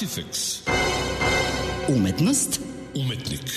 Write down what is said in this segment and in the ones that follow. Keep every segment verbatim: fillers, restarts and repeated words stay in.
Artifex. Umetnost. Umetnik.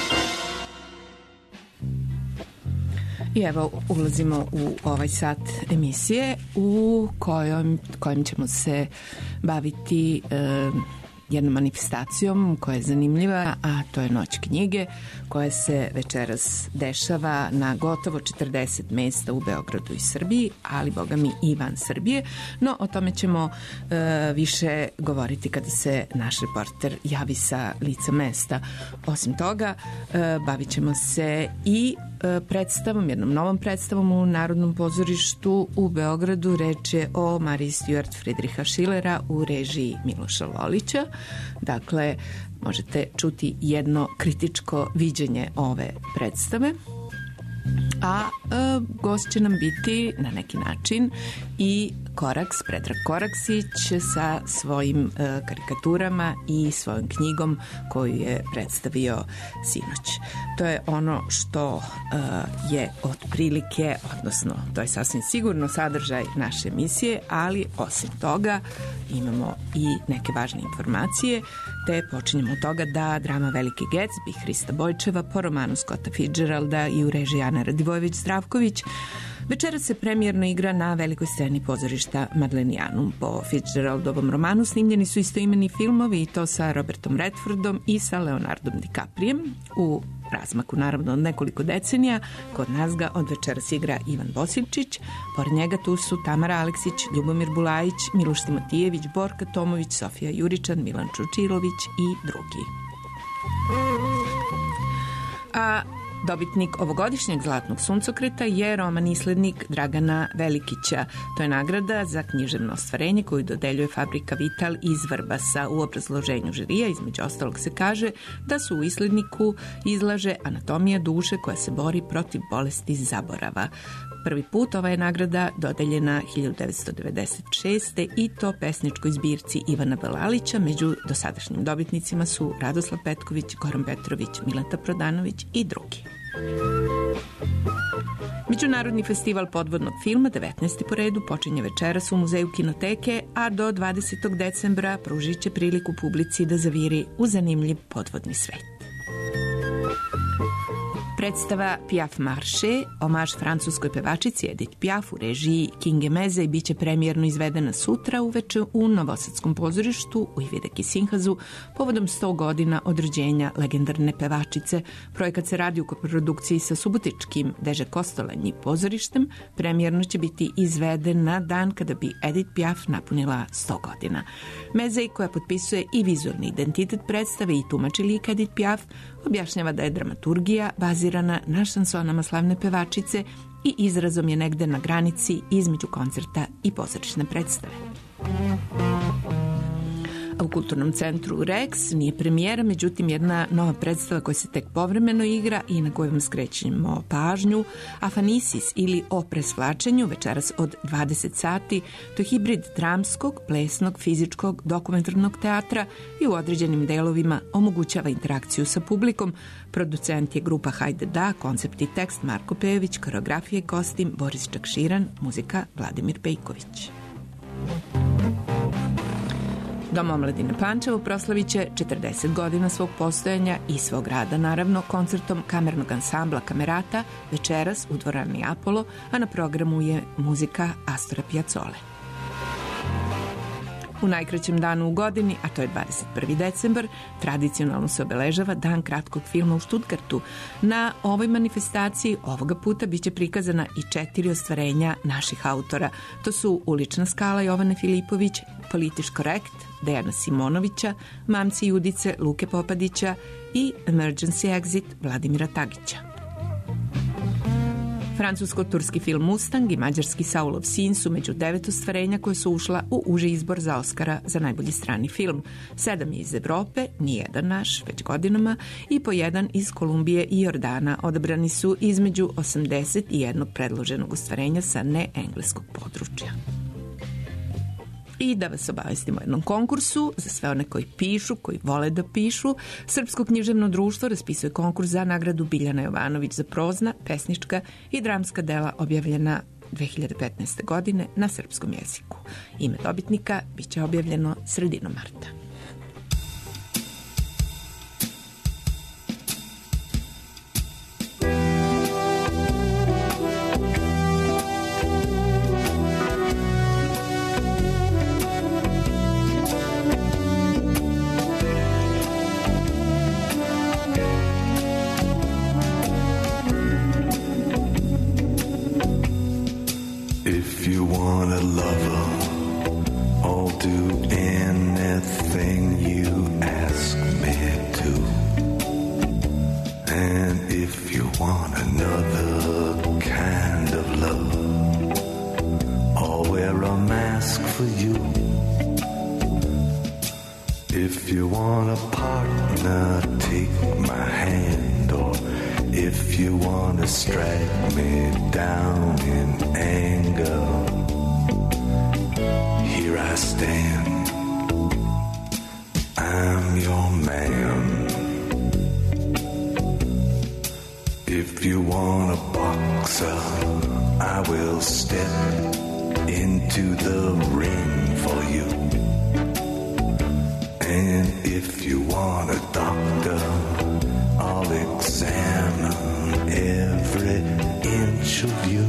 I evo ulazimo u ovaj sat emisije u kojom, kojom ćemo se baviti e, jednom manifestacijom koja je zanimljiva, a to je Noć knjige, koja se večeras dešava na gotovo četrdeset mesta u Beogradu i Srbiji, ali boga mi i van Srbije. No, o tome ćemo e, više govoriti kada se naš reporter javi sa lica mesta. Osim toga, e, bavit ćemo se i predstavom, jednom novom predstavom u Narodnom pozorištu u Beogradu. Reč je o Mariji Stuart Friedricha Schillera u režiji Miloša Lolića. Dakle, možete čuti jedno kritičko viđenje ove predstave. A e, gost će nam biti na neki način i Koraks, Predrag Koraksić sa svojim e, karikaturama i svojom knjigom koju je predstavio sinoć. To je ono što e, je otprilike, odnosno to je sasvim sigurno sadržaj naše emisije, ali osim toga imamo i neke važne informacije, te počinjemo od toga da drama Veliki Gatsby Hrista Bojčeva po romanu Scotta Fitzgeralda i u režiji Ane Radivojević-Zdravković večeras se premijerno igra na velikoj sceni pozorišta Madlenijanum. Po Fitzgeraldovom romanu snimljeni su istoimeni filmovi i to sa Robertom Redfordom i sa Leonardom DiCaprijem. U razmaku naravno od nekoliko decenija kod nas ga od večeras igra Ivan Bosivčić. Pored njega tu su Tamara Aleksić, Ljubomir Bulajić, Miloš Timotijević, Borka Tomović, Sofija Juričan, Milan Čučilović i drugi. A dobitnik ovogodišnjeg Zlatnog suncokreta je roman Islednik Dragana Velikića. To je nagrada za književno ostvarenje koju dodeljuje Fabrika Vital iz Vrbasa. U obrazloženju žirija između ostalog se kaže da su u Isledniku izlaže anatomija duše koja se bori protiv bolesti zaborava. Prvi put ova je nagrada dodeljena hiljadu devetsto devedeset šeste. i to pesničkoj zbirci Ivana Belalića. Među dosadašnjim dobitnicima su Radoslav Petković, Goran Petrović, Mileta Prodanović i drugi. Međunarodni festival podvodnog filma, devetnaesti po redu, počinje večeras u Muzeju Kinoteke, a do dvadesetog decembra pružit će priliku publici da zaviri u zanimljiv podvodni svet. Predstava Piaf Marché, omaž francuskoj pevačici Edith Piaf u režiji Kinge Meze i bit će premijerno izvedena sutra uveče u Novosadskom pozorištu u Ivideki Sinhazu povodom sto godina od rođenja legendarne pevačice. Projekat se radi u koprodukciji sa subotičkim Deže Kostolanji pozorištem. Premijerno će biti izveden na dan kada bi Edith Piaf napunila sto godina. Meze, koja potpisuje i vizualni identitet predstave i tumači lik Edith Piaf, objašnjava da je dramaturgija bazirana na šansonama slavne pevačice i izrazom je negde na granici između koncerta i pozorišne predstave. A u Kulturnom centru Rex nije premijera, međutim jedna nova predstava koja se tek povremeno igra i na kojoj vam skrećemo pažnju, Afanisis ili O presvlačenju, večeras od dvadeset sati. To je hibrid dramskog, plesnog, fizičkog, dokumentarnog teatra i u određenim delovima omogućava interakciju sa publikom. Producent je grupa Hajde da, koncept i tekst Marko Pejović, koreografija i kostim Boris Čakširan, muzika Vladimir Pejković. Dom omladine Pančevo proslavit će četrdeset godina svog postojanja i svog rada, naravno, koncertom kamernog ansambla Kamerata večeras u dvorani Apollo, a na programu je muzika Astora Piazzole. U najkraćem danu u godini, a to je dvadeset prvi decembar, tradicionalno se obeležava Dan kratkog filma u Stuttgartu. Na ovoj manifestaciji ovoga puta biće prikazana i četiri ostvarenja naših autora. To su Ulična skala Jovane Filipović, Politiš korekt Dejana Simonovića, Mamci Judice Luke Popadića i Emergency Exit Vladimira Tagića. Francusko-turski film Mustang i mađarski Saulov sin su među devet ostvarenja koje su ušla u uži izbor za Oskara za najbolji strani film. Sedam je iz Evrope, nijedan naš, već godinama, i po jedan iz Kolumbije i Jordana. Odabrani su između osamdeset jednog predloženog ostvarenja sa neengleskog područja. I da vas obavestimo o jednom konkursu za sve one koji pišu, koji vole da pišu. Srpsko književno društvo raspisuje konkurs za nagradu Biljana Jovanović za prozna, pesnička i dramska dela objavljena dve hiljade petnaeste. godine na srpskom jeziku. Ime dobitnika biće objavljeno sredinom marta. you want a lover, I'll do anything you ask me to. And if you want another kind of love, I'll wear a mask for you. If you want a partner, take my hand. Or if you want to strike me down in anger, here I stand, I'm your man. If you want a boxer, I will step into the ring for you. And if you want a doctor, I'll examine every inch of you.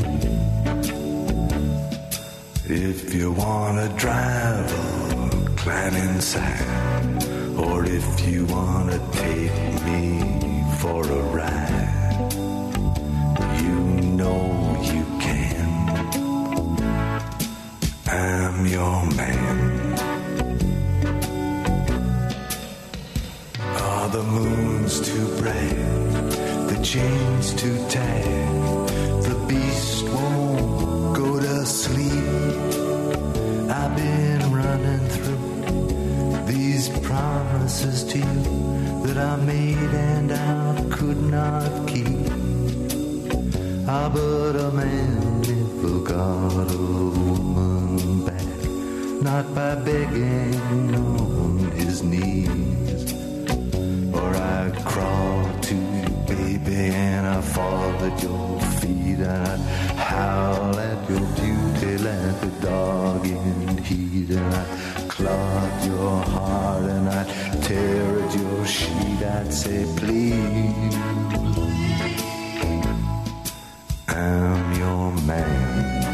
If you want to drive, climb inside. Or if you want to take me for a ride, you know you can. I'm your man. Are the moons too bright? The chains too tight? The beast won't go to sleep. I've been running through these promises to you that I made and I could not keep. Ah, but a man never got a woman back, not by begging on his knees. Or I'd crawl to you, baby, and I'd fall at your feet, and I'd howl at your beauty like a dog in heat, and I'd claw at your heart, and I'd tear at your sheet. I'd say, please, I'm your man.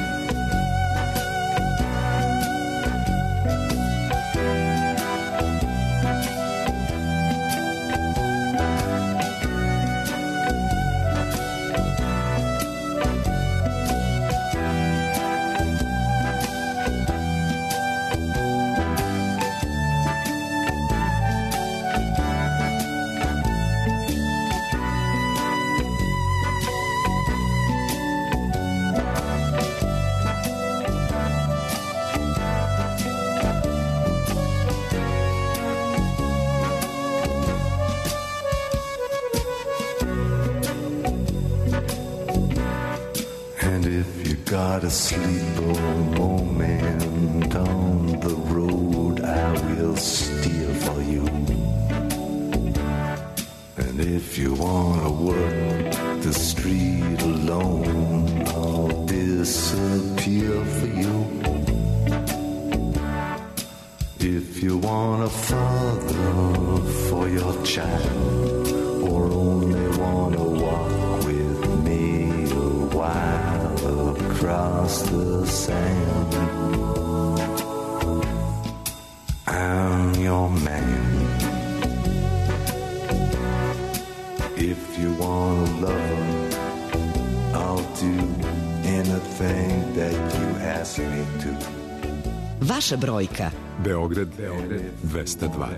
A sleeper moment on the road I will steer for you. And if you want to work the street alone, I'll disappear for you. If you want a father for your child, or only want to walk with me a while across the sand, I'm your man. If you want a lover, I'll do anything that you ask me to. Vaša brojka. Beograd, Beograd dvesta dva.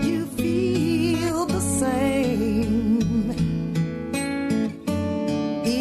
If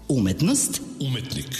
Umetnost. Umetnik.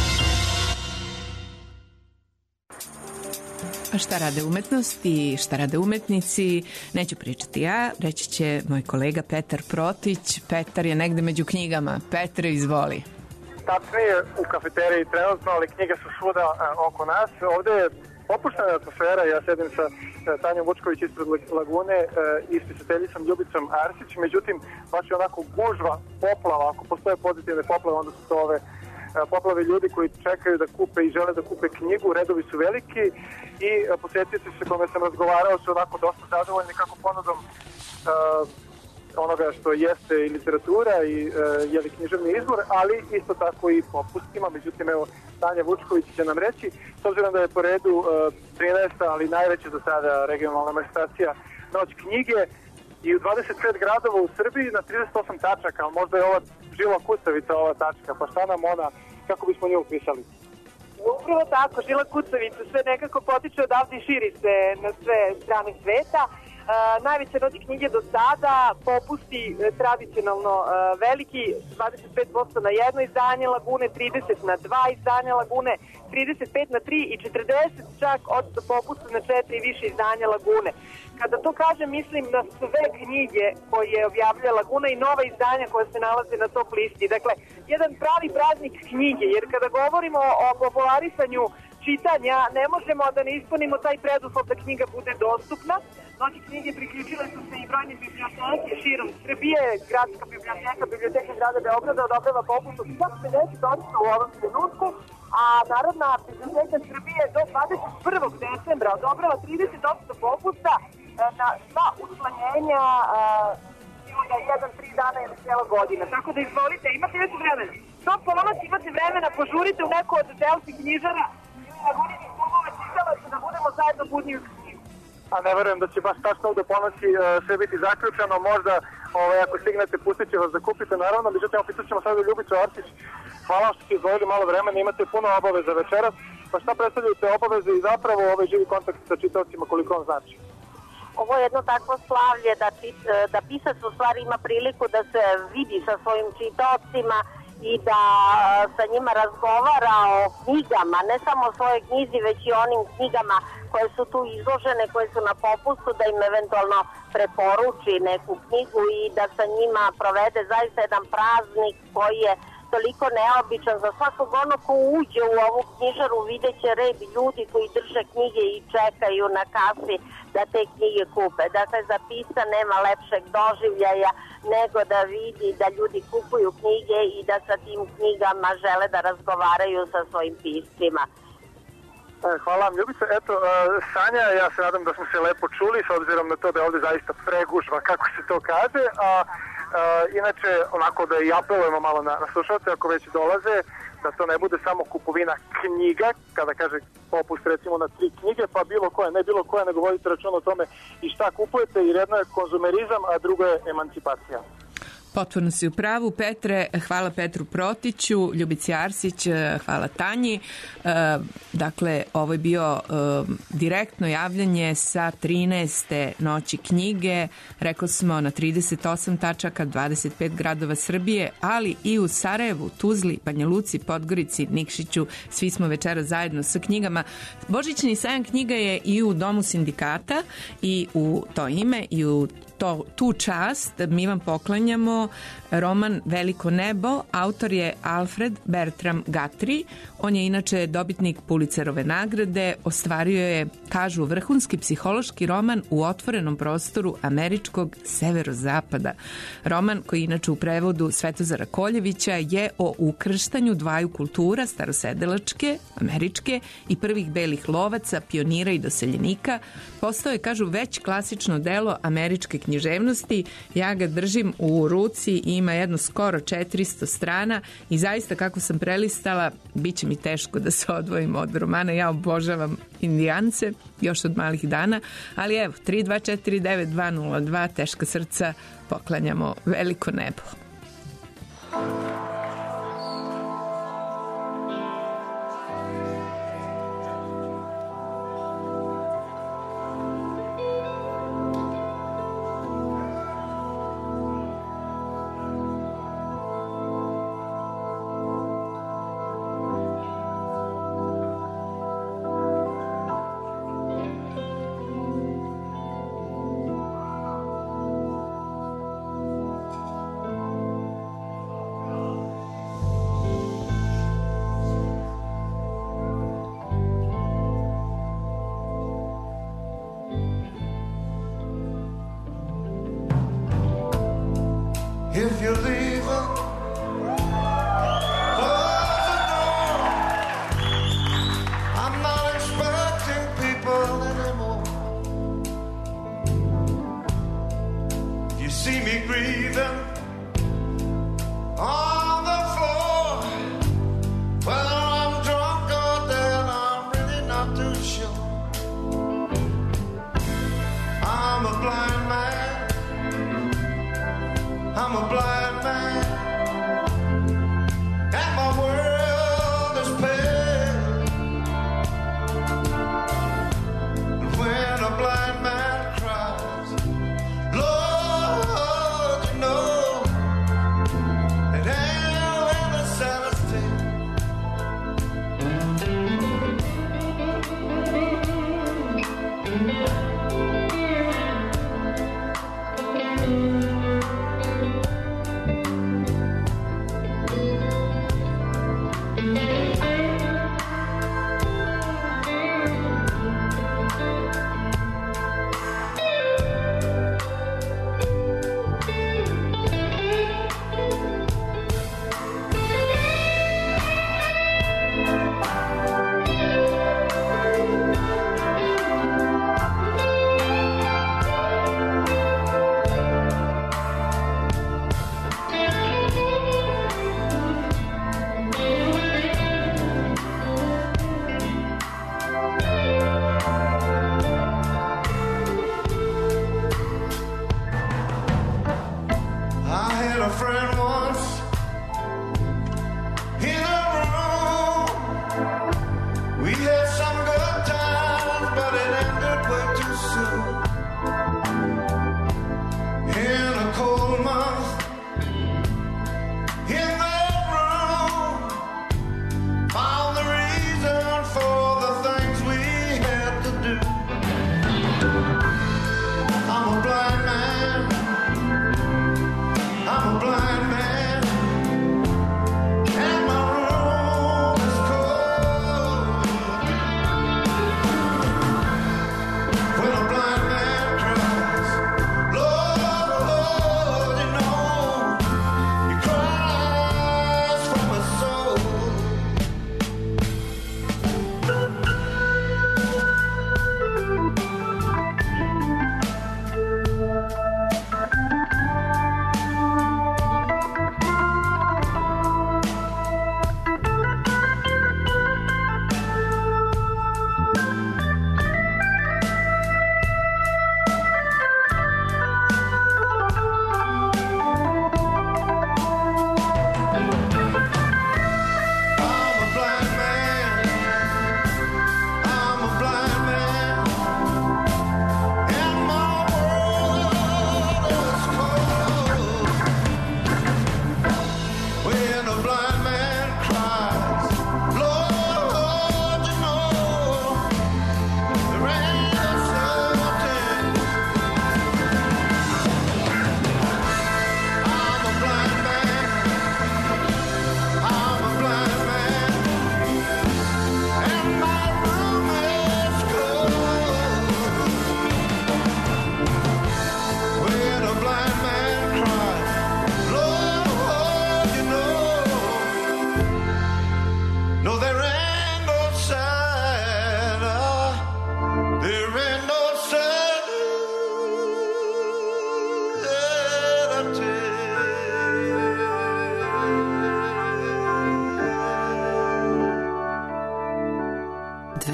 A šta rade umetnost i šta rade umetnici, neću pričati ja, reći će moj kolega Petar Protić. Petar je negde među knjigama. Petre, izvoli. Tačnije u kafeteriji trenutno, ali knjige su svuda oko nas. Ovde je opuštena atmosfera, ja sedim sa Tanjom Vučković ispred Lagune i s pisateljicom Ljubicom Arsić, međutim, baš je onako gužva, poplava, ako postoje pozitivne poplave, onda su to ove poplave ljudi koji čekaju da kupe i žele da kupe knjigu, redovi su veliki i posjetitelji sa kome sam razgovarao su onako dosta zadovoljni kako ponudom uh, onoga što jeste i literatura i uh, jeli književni izbor, ali isto tako i popustima. Međutim, evo, Tanja Vučković će nam reći, s obzirom da je po redu uh, trinaesta, ali najveća do sada regionalna manifestacija Noć knjige i u dvadeset pet gradova u Srbiji na trideset osam tačaka, možda je ova žila kucavica ova tačka, pa šta nam ona, kako bismo nju upisali? Upravo tako, žila kucavica, sve nekako potiče odavde i širi se na sve strane sveta. Uh, najveće Noć knjige do sada, popusti uh, tradicionalno uh, veliki, dvadeset pet posto na jedno izdanje Lagune, trideset na dva izdanja Lagune, trideset pet na tri i četrdeset čak od popusta na četiri i više izdanja Lagune. Kada to kažem, mislim na sve knjige koje objavljuje Laguna i nova izdanja koja se nalaze na top listi. Dakle, jedan pravi praznik knjige, jer kada govorimo o popularisanju čitanja, ne možemo da ne ispunimo taj preduslov da knjiga bude dostupna. Noći knjige priključile su se i brojne biblioteke širom Srbije, gradska biblioteka, biblioteka grada Beograda odobrava popust od pedeset posto u ovom trenutku, a Narodna biblioteka Srbije do dvadeset prvog decembra odobrava trideset posto popusta na sva uslanjenja da jedan, tri dana ili cijela godina. Tako da izvolite, imate još vremena. Do ponoć imate vremena, požurite u neko od delci knjižara na godini klubova čitalaca da budemo zajedno budni u knjigu. A ne verujem da će baš tačno do ponoći uh, sve biti zaključeno, možda ovaj, ako stignete pustit će vas da kupite, naravno, međutim opisat ćemo sad u Ljubicu Arsić. Hvala što ste izvojili malo vremena, imate puno obaveza večeras, pa šta predstavljaju te obaveze i zapravo ovaj živi kontakt sa čitavcima, koliko on znači? Ovo je jedno takvo slavlje da, čit, da pisac u stvari ima priliku da se vidi sa svojim čitaocima i da sa njima razgovara o knjigama, ne samo o svojoj knjizi, već i onim knjigama koje su tu izložene, koje su na popustu, da im eventualno preporuči neku knjigu i da sa njima provede zaista jedan praznik koji je toliko neobičan. Za svakog ono ko uđe u ovu knjižaru vidjet će red ljudi koji drže knjige i čekaju na kasi da te knjige kupe. Dakle, za pisca nema lepšeg doživljaja nego da vidi da ljudi kupuju knjige i da sa tim knjigama žele da razgovaraju sa svojim piscima. Hvala vam, Ljubica. Eto, Sanja, ja se nadam da smo se lepo čuli, s obzirom na to da je ovde zaista pregužva, kako se to kaže, a Uh, inače, onako da i apelujemo malo na, na slušalce, ako već dolaze, da to ne bude samo kupovina knjiga, kada kaže popust recimo na tri knjige, pa bilo koje, ne bilo koje, nego vodite račun o tome i šta kupujete, jer jedno je konzumerizam, a drugo je emancipacija. Potpuno si u pravu, Petre. Hvala Petru Protiću, Ljubici Arsić, hvala Tanji. Dakle, ovo je bio direktno javljanje sa trinaeste Noći knjige. Rekli smo na trideset osam tačaka, dvadeset pet gradova Srbije, ali i u Sarajevu, Tuzli, Banja Luci, Podgorici, Nikšiću. Svi smo večera zajedno sa knjigama. Božićni sajam knjiga je i u Domu sindikata i u to ime i u To, tu čast mi vam poklanjamo roman Veliko nebo. Autor je Alfred Bertram Guthrie. On je inače dobitnik Pulitzerove nagrade. Ostvario je, kažu, vrhunski psihološki roman u otvorenom prostoru američkog severozapada. Roman koji inače u prevodu Svetozara Koljevića je o ukrštanju dvaju kultura, starosedelačke, američke i prvih belih lovaca, pionira i doseljenika. Postao je, kažu, već klasično delo američke književnosti. Ja ga držim u ruci i ima jedno skoro četiristo strana i zaista kako sam prelistala, bit će mi teško da se odvojim od romana. Ja obožavam Indijance još od malih dana, ali evo, tri dva četiri devet dva nula dva, teška srca, poklanjamo Veliko nebo.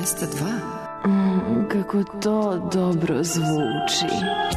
dvesta dva. Mm, kako to dobro zvuči.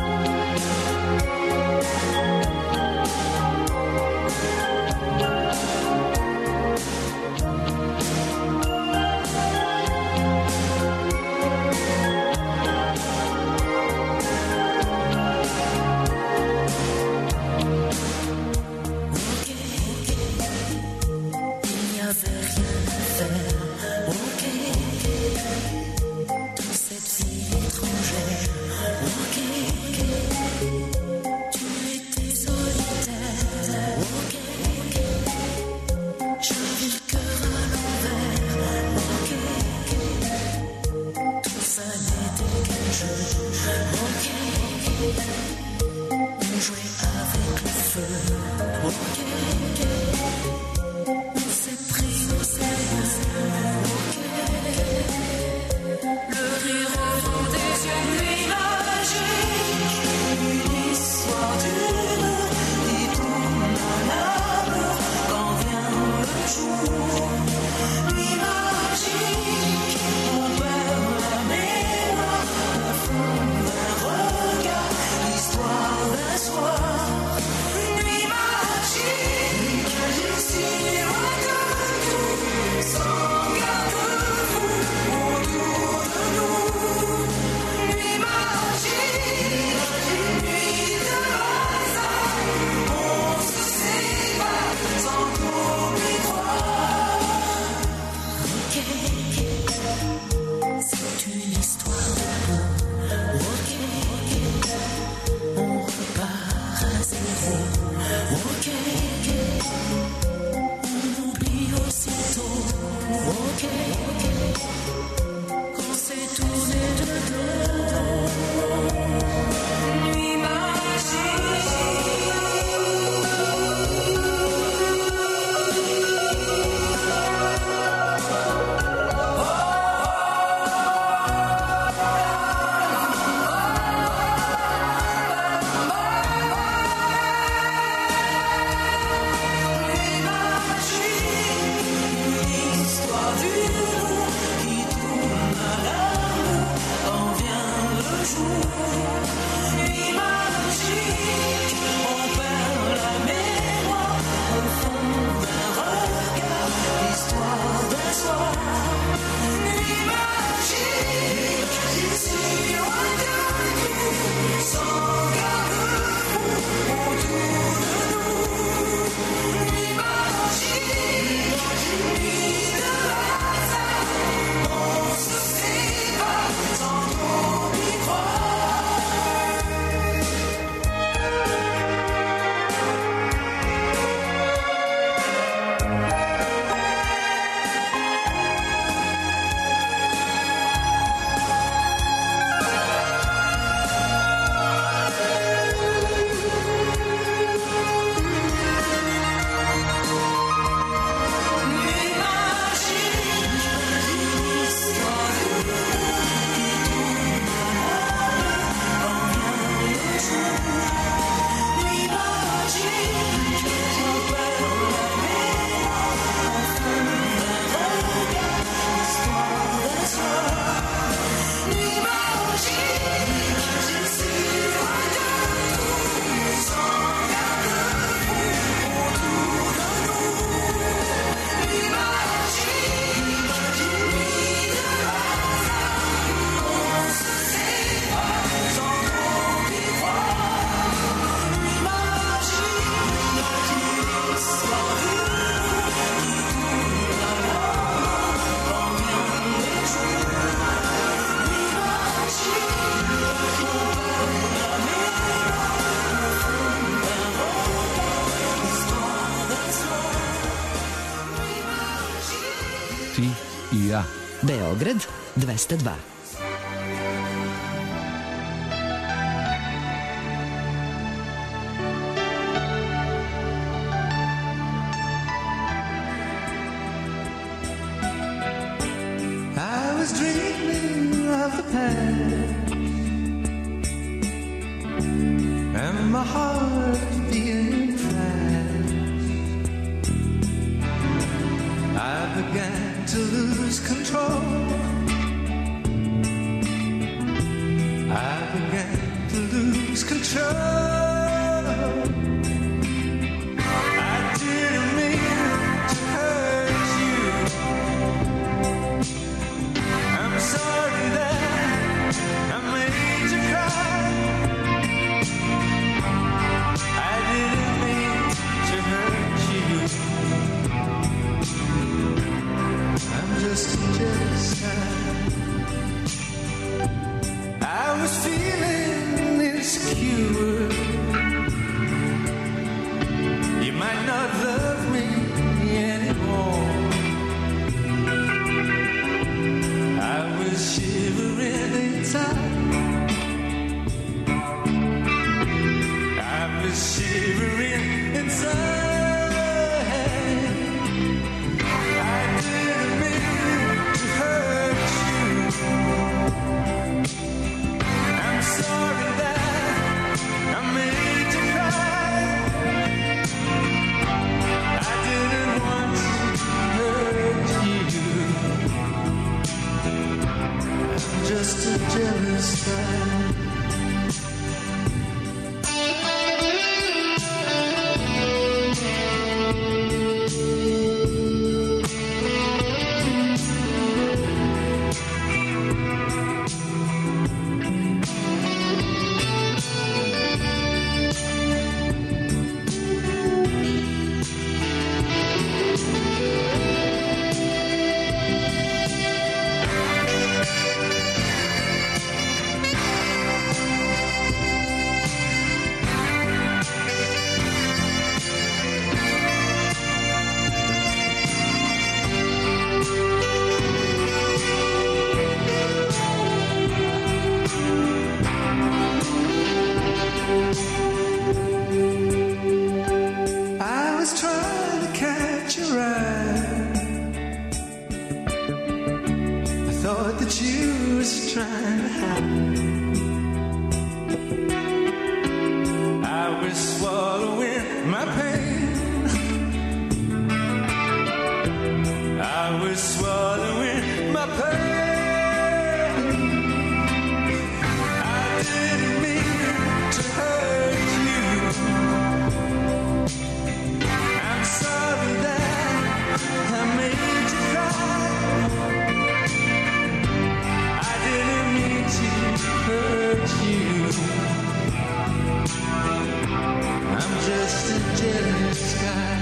Ti i ja. Beograd dvesta dva. I was dreaming of the past and my heart beating fast. I began to lose control lose control. I didn't mean to hurt you. I'm sorry that I made you cry. I didn't mean to hurt you. I'm just a jealous guy. I was feeling insecure. You might not love me anymore. I was shivering inside. I was shivering inside. I didn't mean to hurt you. I'm sorry that I made you cry. I didn't want to hurt you. I'm just a jealous guy. I was trying to catch your eye. I thought that you was trying to hide. I was swallowing my pain. I was swallowing my pain. I didn't mean to hurt you. I'm sorry that I made you cry. I didn't mean to hurt you. I'm just a jealous guy.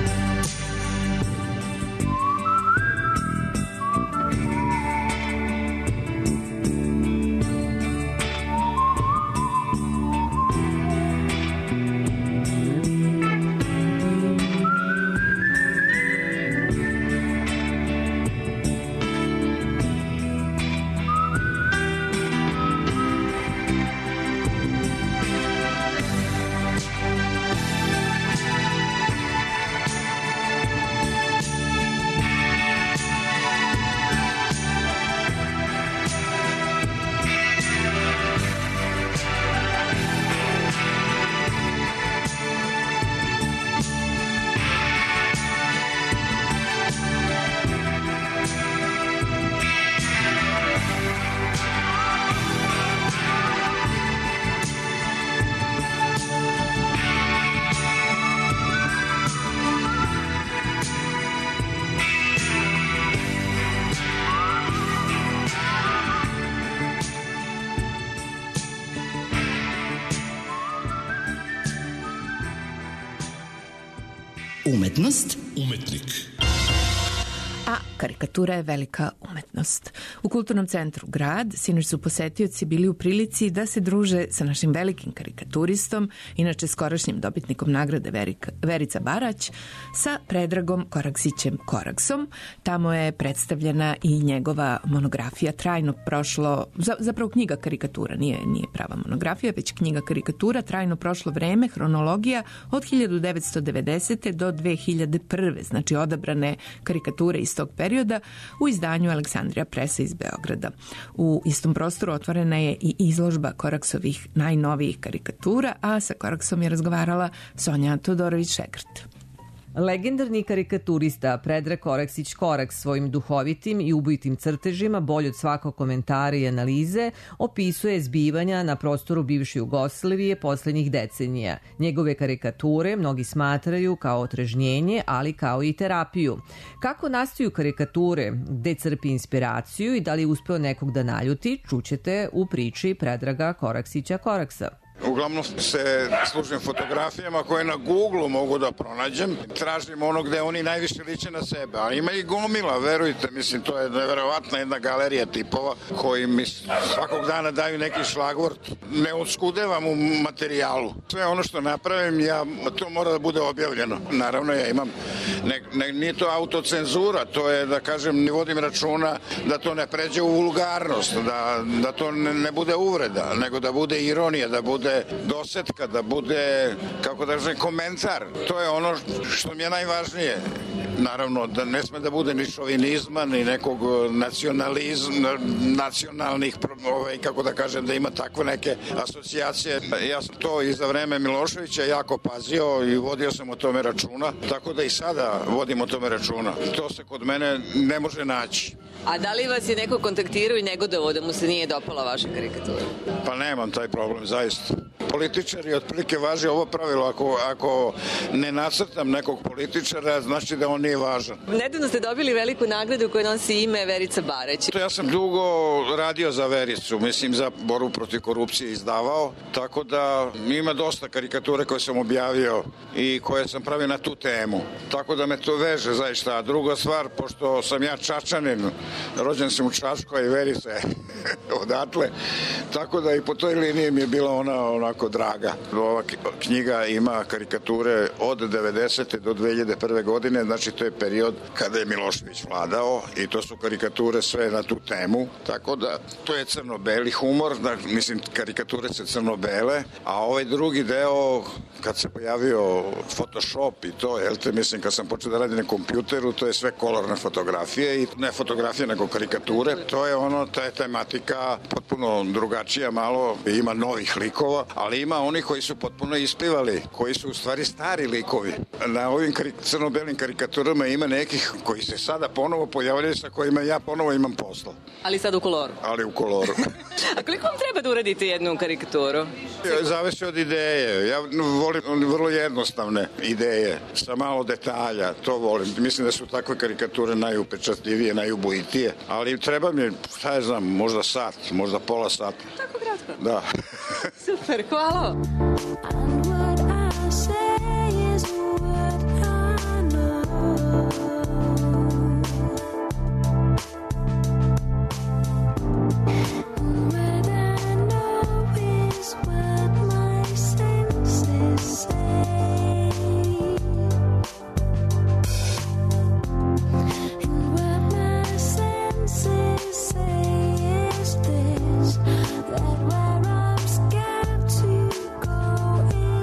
Umetnost, umetnik. A karikatura je velika umetnost. U Kulturnom centru Grad sinoć su posetioci bili u prilici da se druže sa našim velikim karikaturistom, inače skorašnjim dobitnikom nagrade Verika, Verica Barać, sa Predragom Koraksićem Koraksom. Tamo je predstavljena i njegova monografija Trajno prošlo, zapravo knjiga karikatura, nije, nije prava monografija, već knjiga karikatura Trajno prošlo vreme, hronologija od hiljadu devetsto devedesete. do dve hiljade prve. Znači odabrane karikature iz tog perioda u izdanju Aleksandrija Presa iz Beograda. U istom prostoru otvorena je i izložba Koraksovih najnovijih karikatura, a sa Koraksom je razgovarala Sonja Todorović-Šegrt. Legendarni karikaturista Predrag Koraksić-Koraks svojim duhovitim i ubojitim crtežima, bolje od svakog komentara i analize, opisuje zbivanja na prostoru bivše Jugoslavije poslednjih decenija. Njegove karikature mnogi smatraju kao otrežnjenje, ali kao i terapiju. Kako nastaju karikature, gde crpi inspiraciju i da li je uspeo nekog da naljuti, čućete u priči Predraga Koraksića-Koraksa. Uglavnom se služim fotografijama koje na Google mogu da pronađem. Tražim ono gde oni najviše liče na sebe. A ima i gomila, verujte. Mislim, to je neverovatna jedna galerija tipova koji mi svakog dana daju neki šlagvort. Ne odskudevam u materijalu. Sve ono što napravim, ja, to mora da bude objavljeno. Naravno, ja imam, ne, ne, nije to autocenzura, to je, da kažem, ne vodim računa da to ne pređe u vulgarnost, da, da to ne, ne bude uvreda, nego da bude ironija, da bude dosetka, da bude, kako da kažem, komentar. To je ono što mi je najvažnije. Naravno, da ne sme da bude ni šovinizma, ni nekog nacionalizma, nacionalnih, ovaj, kako da kažem, da ima takve neke asocijacije. Ja sam to i za vreme Miloševića jako pazio i vodio sam o tome računa, tako da i sada vodim o tome računa. To se kod mene ne može naći. A da li vas je neko kontaktirao i negodovao da mu se nije dopala vaša karikatura? Pa nemam taj problem, zaista. Političari otprilike važi ovo pravilo, ako, ako ne nacrtam nekog političara, znači da on nije važan. Nedavno ste dobili veliku nagradu koja nosi ime Verica Barać. Ja sam dugo radio za Vericu, mislim za borbu protiv korupcije izdavao, tako da ima dosta karikature koje sam objavio i koje sam pravio na tu temu. Tako da me to veže zaista. A druga stvar, pošto sam ja Čačanin, rođen sam u Čačkoj i Verica je odatle, tako da i po toj liniji mi je bila ona onako draga. Ova knjiga ima karikature od devedesete do dve hiljade prve godine, znači to je period kada je Milošević vladao i to su karikature sve na tu temu, tako da to je crno-beli humor, da, mislim karikature se crno-bele, a ovaj drugi deo kad se pojavio Photoshop i to, jel te, mislim kad sam počeo da radim na kompjuteru, to je sve kolorne fotografije i ne fotografije nego karikature, to je ono, ta je tematika potpuno drugačija malo, ima novih likova, ali ima oni koji su potpuno isplivali, koji su u stvari stari likovi. Na ovim karik crno-belim karikaturama ima nekih koji se sada ponovo pojavljaju sa kojima ja ponovo imam posla. Ali sad u koloru. Ali u koloru. A koliko vam treba da uradite jednu karikaturu? Zavisi od ideje. Ja volim vrlo jednostavne ideje, sa malo detalja, to volim. Mislim da su takve karikature najupečatljivije, najubojitije, ali treba mi, šta je znam, možda sat, možda pola sata. Tako kratko? Da. Super, hvala. That where I'm scared to go in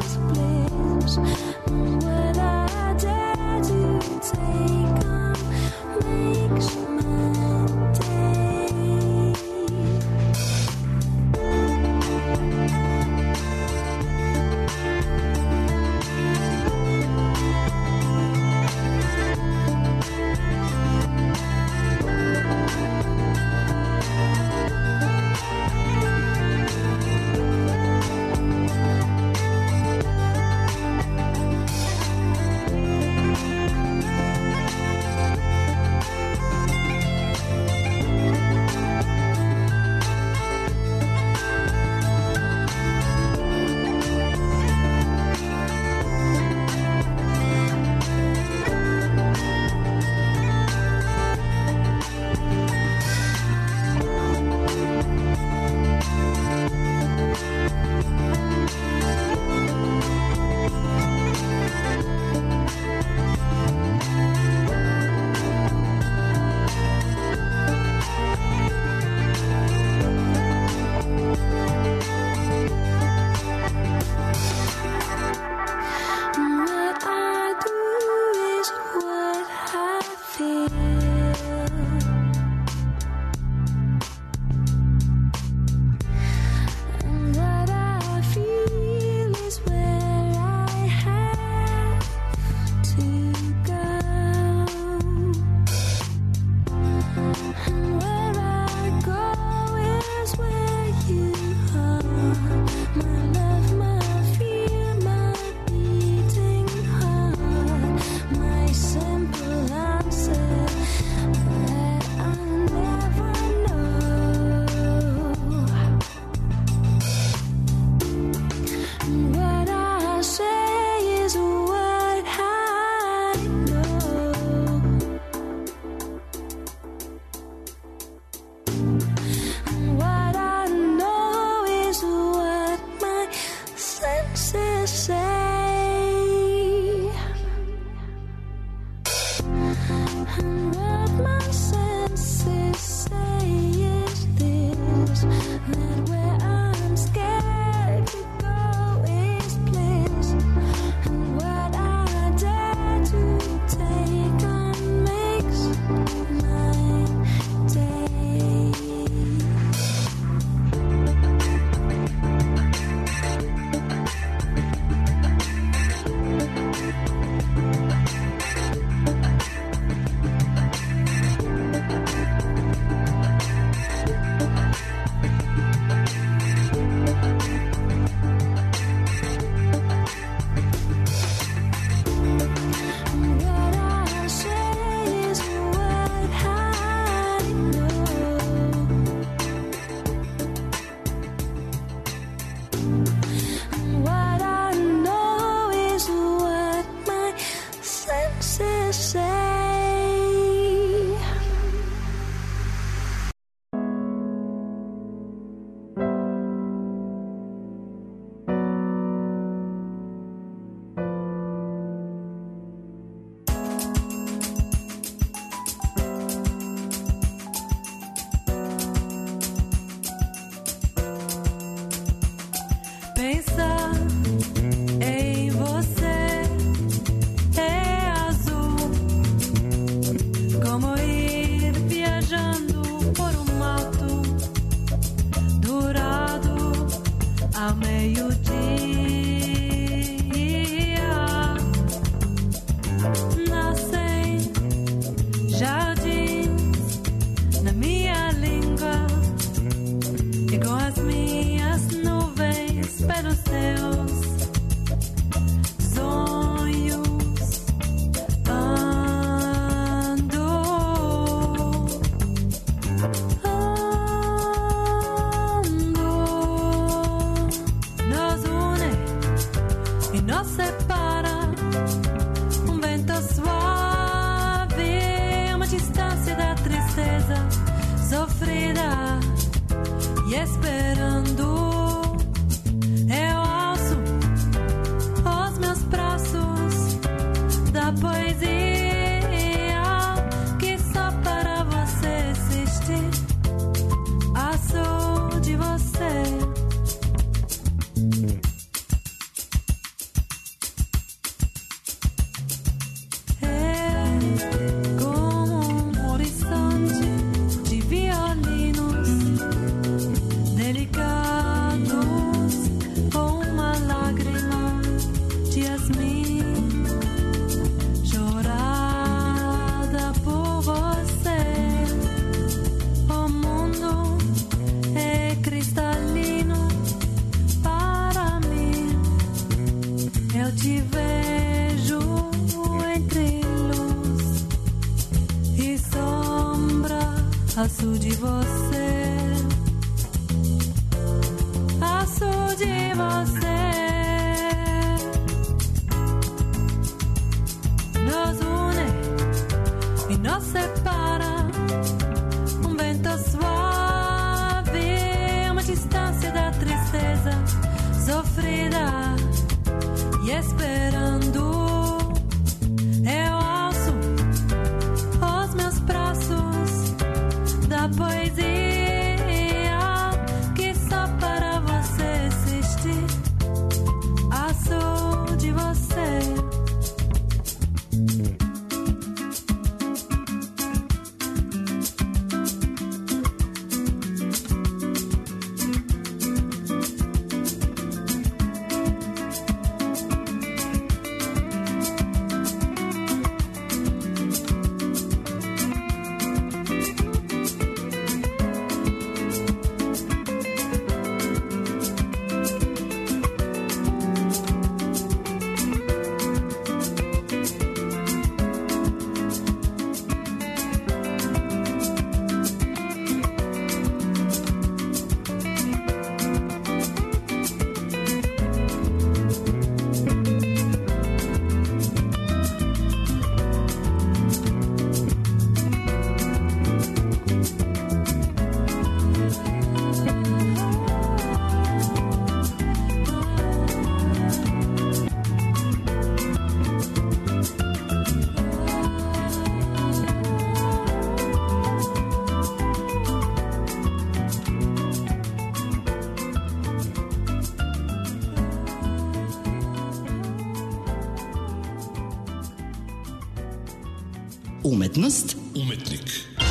Umetnost. Umetnik.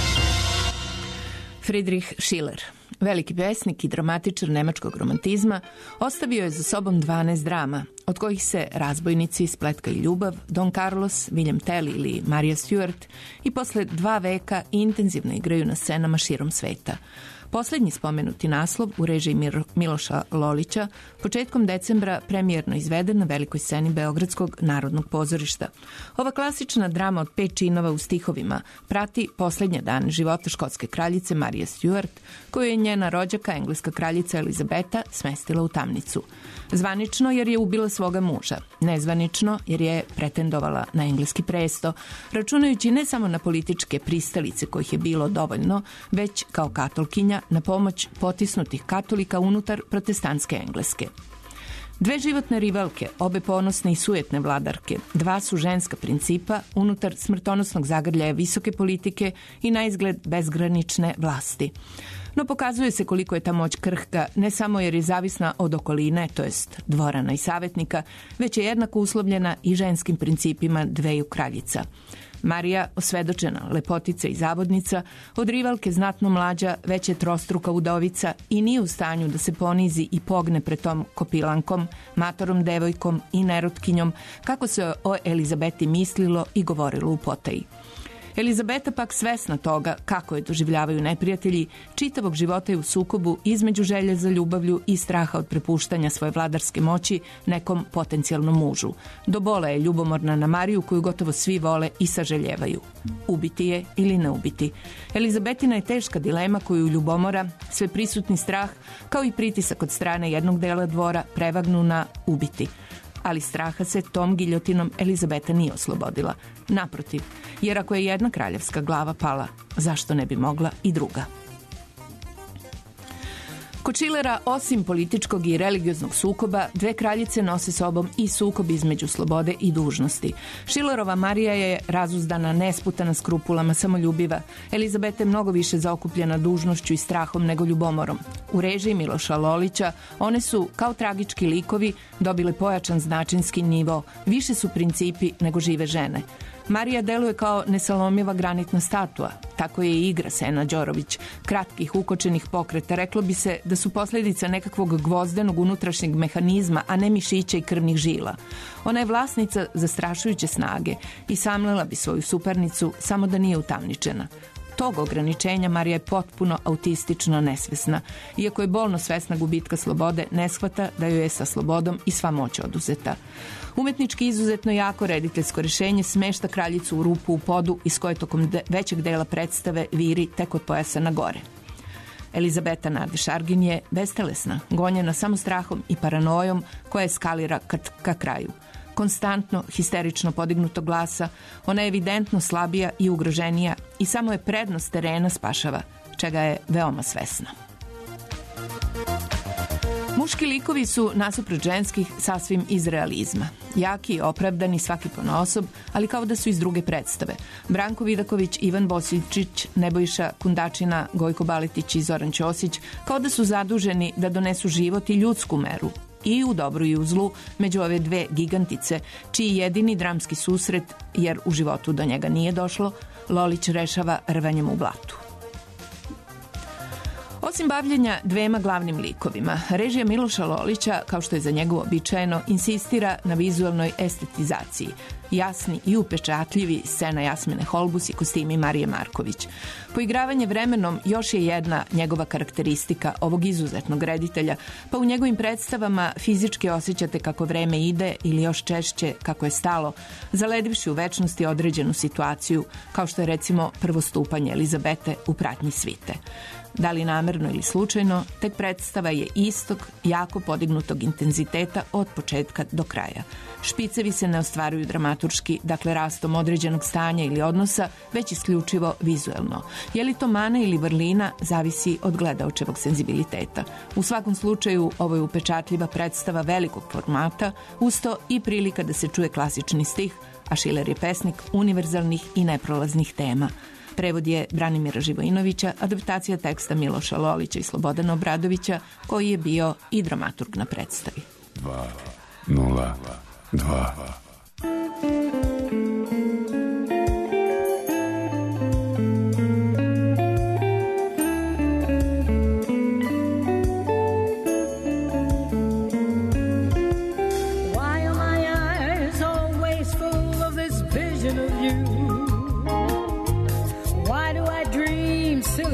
Friedrich Schiller, veliki pesnik i dramatičar nemačkog romantizma, ostavio je za sobom dvanaest drama, od kojih se Razbojnici, Spletka i ljubav, Don Carlos, William Tell ili Marija Stuart i posle dva veka intenzivno igraju na scenama širom sveta. Poslednji spomenuti naslov u režiji Miloša Lolića početkom decembra premijerno izveden na velikoj sceni Beogradskog narodnog pozorišta. Ova klasična drama od pet činova u stihovima prati poslednje dane života škotske kraljice Marije Stuart, koju je njena rođaka, engleska kraljica Elizabeta, smestila u tamnicu. Zvanično jer je ubila svoga muža, nezvanično jer je pretendovala na engleski presto, računajući ne samo na političke pristalice kojih je bilo dovoljno, već kao katolkinja na pomoć potisnutih katolika unutar protestantske Engleske. Dve životne rivalke, obe ponosne i sujetne vladarke, dva su ženska principa unutar smrtonosnog zagrljaja visoke politike i na izgled bezgranične vlasti. No pokazuje se koliko je ta moć krhka, ne samo jer je zavisna od okoline, to jest dvorana i savjetnika, već je jednako uslovljena i ženskim principima dveju kraljica. Marija, osvedočena lepotica i zavodnica, od rivalke znatno mlađa, već je trostruka udovica i nije u stanju da se ponizi i pogne pred tom kopilankom, matorom devojkom i nerotkinjom, kako se o Elizabeti mislilo i govorilo u potaji. Elizabeta pak svesna toga kako je doživljavaju neprijatelji, čitavog života je u sukobu između želje za ljubavlju i straha od prepuštanja svoje vladarske moći nekom potencijalnom mužu. Do bola je ljubomorna na Mariju koju gotovo svi vole i saželjevaju. Ubiti je ili ne ubiti. Elizabetina je teška dilema koju ljubomora, sve prisutni strah, kao i pritisak od strane jednog dela dvora prevagnu na ubiti. Ali straha se tom giljotinom Elizabeta nije oslobodila. Naprotiv, jer ako je jedna kraljevska glava pala, zašto ne bi mogla i druga? Kod Schillera, osim političkog i religioznog sukoba, dve kraljice nose sobom i sukob između slobode i dužnosti. Schillerova Marija je razuzdana, nesputana skrupulama, samoljubiva. Elizabeta je mnogo više zaokupljena dužnošću i strahom nego ljubomorom. U režiji Miloša Lolića one su, kao tragički likovi, dobile pojačan značinski nivo. Više su principi nego žive žene. Marija deluje kao nesalomiva granitna statua, tako je i igra Sena Đorović, kratkih ukočenih pokreta. Reklo bi se da su posljedica nekakvog gvozdenog unutrašnjeg mehanizma, a ne mišića i krvnih žila. Ona je vlasnica zastrašujuće snage i samlela bi svoju supernicu samo da nije utamničena. Tog ograničenja Marija je potpuno autistično nesvesna. Iako je bolno svesna gubitka slobode, ne shvata da joj je sa slobodom i sva moć oduzeta. Umetnički izuzetno jako rediteljsko rešenje smešta kraljicu u rupu u podu iz koje tokom de- većeg dela predstave viri tek od pojasa na gore. Elizabeta Nade Šargin je bestelesna, gonjena samo strahom i paranojom koja eskalira ka, ka kraju. Konstantno, histerično podignutog glasa, ona je evidentno slabija i ugroženija i samo je prednost terena spašava, čega je veoma svesna. Muški likovi su, nasuprot ženskih, sasvim iz realizma. Jaki i opravdani svaki ponaosob, ali kao da su iz druge predstave. Branko Vidaković, Ivan Bosičić, Nebojša Kundačina, Gojko Baletić i Zoran Ćosić, kao da su zaduženi da donesu život i ljudsku meru, i u dobru i u zlu, među ove dve gigantice, čiji jedini dramski susret, jer u životu do njega nije došlo, Lolić rešava rvanjem u blatu. Osim bavljenja dvema glavnim likovima, režija Miloša Lolića, kao što je za njega uobičajeno, insistira na vizualnoj estetizaciji. Jasni i upečatljivi scena Jasmine Holbus i kostimi Marije Marković. Poigravanje vremenom još je jedna njegova karakteristika ovog izuzetnog reditelja, pa u njegovim predstavama fizički osjećate kako vreme ide ili još češće kako je stalo, zaledivši u večnosti određenu situaciju, kao što je recimo prvo stupanje Elizabete u pratnji svite. Da li namerno ili slučajno, tek predstava je istog, jako podignutog intenziteta od početka do kraja. Špicevi se ne ostvaruju dramaturški, dakle rastom određenog stanja ili odnosa, već isključivo vizuelno. Je li to mana ili vrlina, zavisi od gledaočevog senzibiliteta. U svakom slučaju, ovo je upečatljiva predstava velikog formata, usto i prilika da se čuje klasični stih, a Schiller je pesnik univerzalnih i neprolaznih tema. Prevod je Branimira Živojinovića, adaptacija teksta Miloša Lolića i Slobodana Obradovića, koji je bio i dramaturg na predstavi. dva nula dva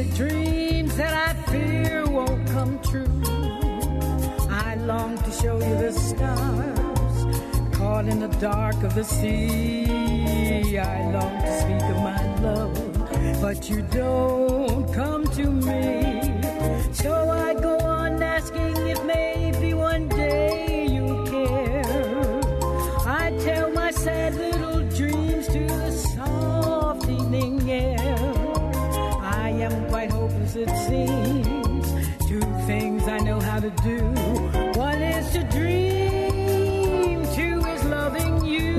silly dreams that I fear won't come true. I long to show you the stars caught in the dark of the sea. I long to speak of my love, but you don't come to me. So I go on asking if maybe one day you'll care. I tell my sad little dreams to the soft evening air. I am quite hopeless it seems. Two things I know how to do. One is to dream, two is loving you.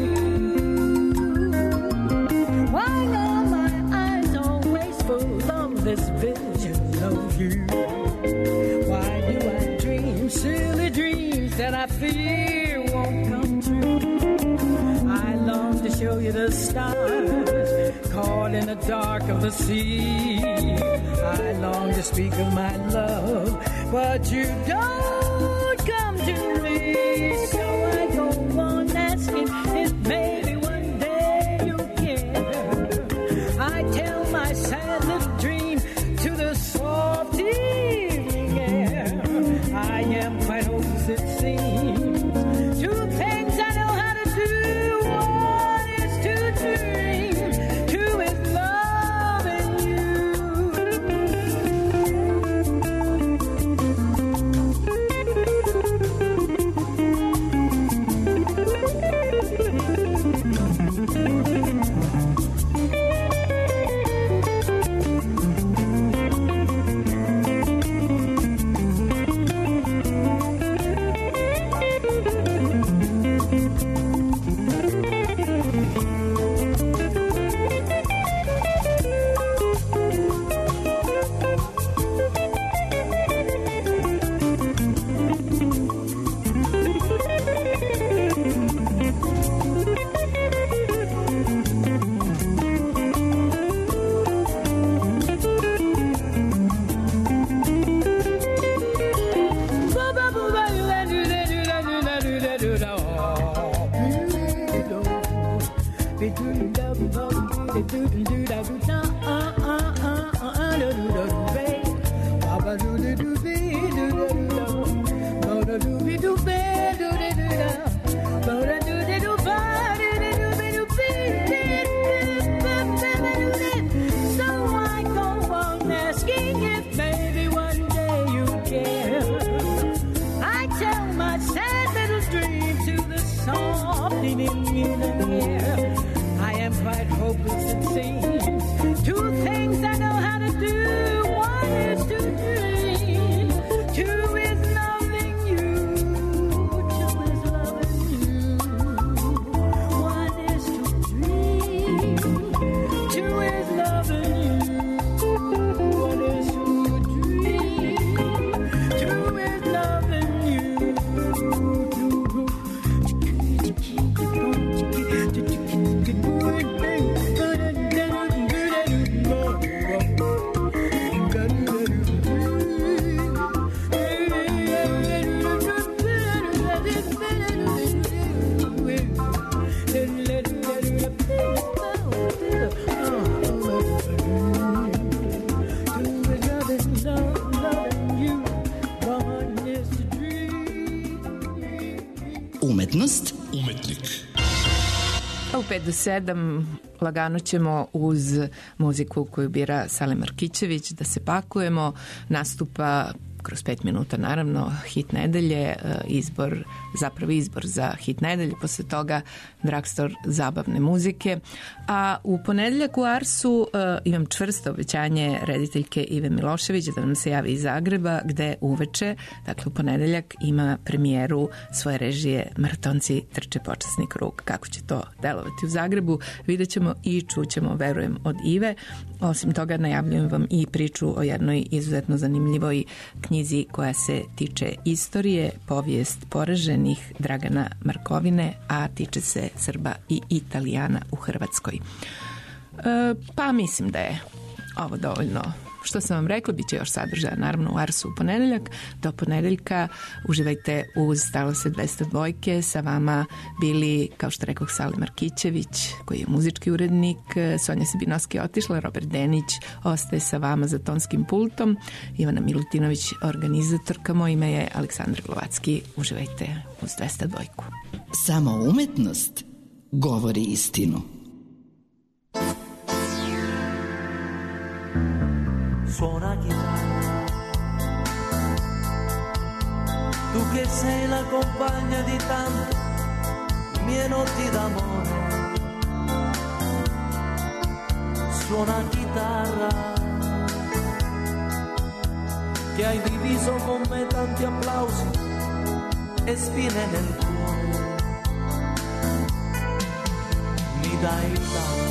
Why are my eyes always full of this vision of you? Why do I dream silly dreams that I fear won't come true? I long to show you the stars caught in the dark of the sea. I long to speak of my love, but you don't come to me. So I go on asking if maybe one day you'll care. I tell my sad little dream to the soft evening air. I am quite hopeless it seems. Two things I know how to do. One is to dream, two is loving you. Umetnost, umetnik. U pet do sedam lagano ćemo uz muziku koju bira Sale Markićević da se pakujemo. Nastupa kroz pet minuta, naravno, hit nedelje, izbor, zapravo izbor za hit nedelje, posle toga Dragstor zabavne muzike. A u ponedeljak u Arsu uh, imam čvrsto obećanje rediteljke Ive Milošević da nam se javi iz Zagreba, gde uveče, dakle u ponedeljak, ima premijeru svoje režije Maratonci trče počasni krug. Kako će to delovati u Zagrebu, vidjet ćemo i čućemo, verujem, od Ive. Osim toga, najavljujem vam i priču o jednoj izuzetno zanimljivoj knjizi koja se tiče istorije, povijest poraženih Dragana Markovine, a tiče se Srba i Italijana u Hrvatskoj. E, pa mislim da je ovo dovoljno Što sam vam rekla, bit će još sadržaja naravno u Arsu u ponedeljak. Do ponedeljka uživajte uz Stalose dvesta dvojke. Sa vama bili, kao što rekoh, Sale Markićević, koji je muzički urednik, Sonja Sibinovski otišla, Robert Denić ostaje sa vama za tonskim pultom, Ivana Milutinović organizatorka, moje ime je Aleksandra Glovacki. Uživajte uz dvesta dvojku. Samo umetnost govori istinu. Suona chitarra, tu che sei la compagna di tante mie notti d'amore. Suona chitarra, che hai diviso con me tanti applausi e spine nel cuore. Mi dai tanto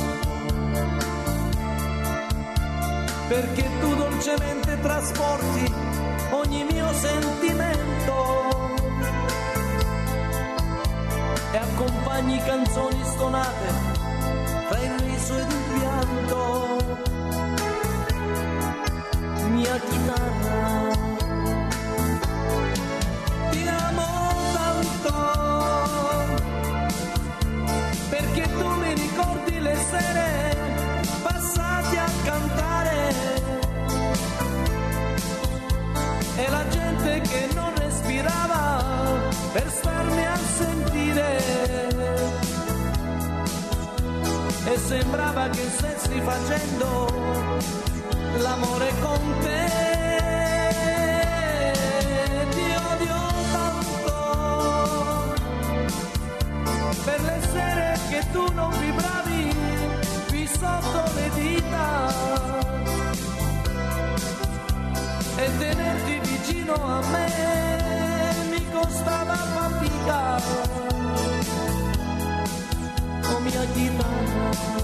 perché tu dolcemente trasporti ogni mio sentimento e accompagni canzoni stonate tra il riso ed il pianto. Mia chitarra, ti amo tanto perché tu mi ricordi le sere passate a cantare e la gente che non respirava per starmi a sentire e sembrava che stessi facendo l'amore con te. Ti odio tanto per le sere che tu non vibravi qui sotto le dita e tenerti vicino a me mi costava fatica. Oh mia chitarra,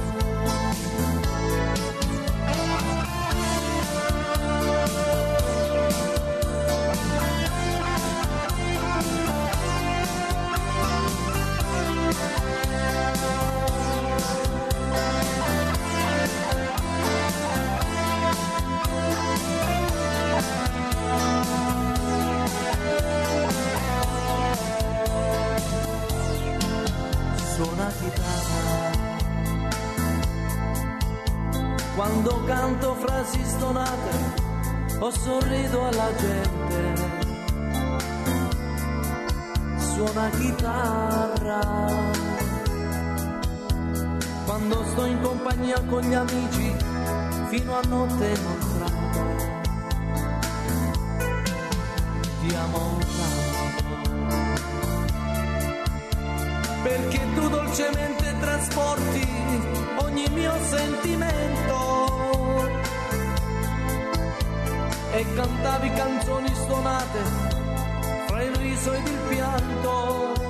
suona chitarra, quando canto frasi stonate o sorrido alla gente. Suona chitarra, quando sto in compagnia con gli amici fino a notte inoltrata. Ti amo tanto perché tu dolcemente trasporti ogni mio sentimento e cantavi canzoni stonate fra il riso ed il pianto.